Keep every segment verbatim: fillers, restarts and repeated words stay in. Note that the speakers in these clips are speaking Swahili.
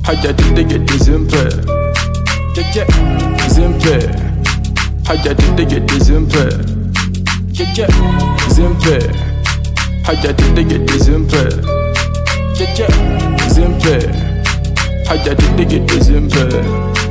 Haja digga zimpe, jeje zimpe. Haja digga zimpe, jeje zimpe. Haja digga zimpe, jeje zimpe. Haja digga zimpe.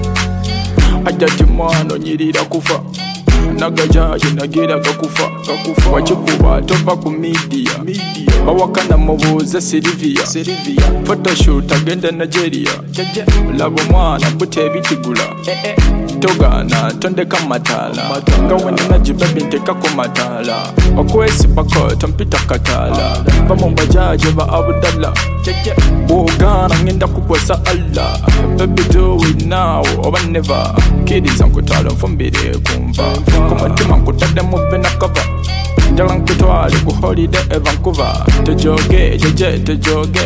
Haja timano nyirira kufa. Nagajaje nagira gakufa gakufa wachikuba tova ku media bawakana mubuza Silvia Silvia photoshoot agenda Nigeria labo mwana bute bitigula eh eh togana tonde kamatala ngawene najibabe nteka ko matala okwesi bako tampita katala bamumbajaje ba Abdallah bogana ngenda kukwasa Allah baby do it now or never kiddies ankutala mfumbire kumva kumutima nkutadde mube na cover njala nkutwale ku holiday e Vancouver tejoge jeje tejoge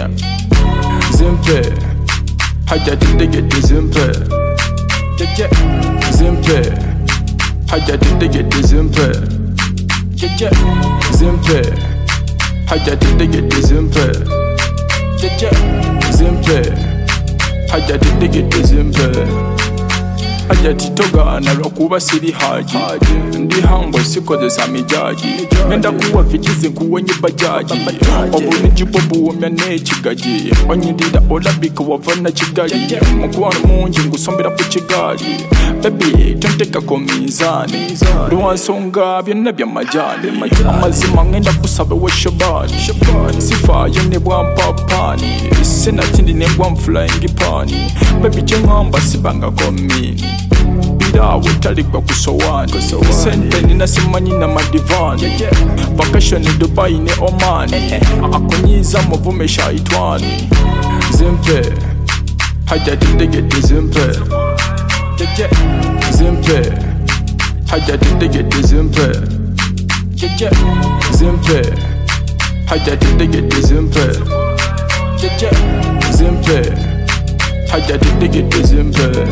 zimpe haja digga zimpe jeje zimpe haja digga zimpe jeje zimpe haja digga zimpe jeje zimpe haja digga zimpe. Haja titoga na lokuba siri haji ndi hangwe sikozesa mijaji nenda kuwa vijizi kuwenye bajaji obu nijibobu wamya nechigaji onyindida olabika wavana chigali mkwano munji ngusombera ku chigali baby tonteka ko mizani luwansonga byonna bya majani amazima ngenda kusabe we shabani sifa yene bwa mpapani senatindi nembwa mflying pani baby chengamba sibanga komini bida wetalikwa kusowani sente nina simanyi na madivani vacation in Dubai ne Omani akonyiza muvume shaitwani zimpe haja digga zimpe jeje zimpe haja digga zimpe jeje zimpe haja digga zimpe jeje zimpe haja digga zimpe.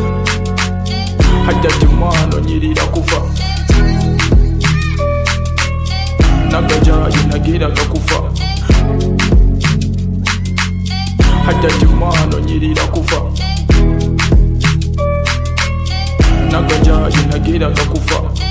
Haja timano nyirira kufa nagajaje nagira gakufa haja timano nyirira kufa nagajaje nagira gakufa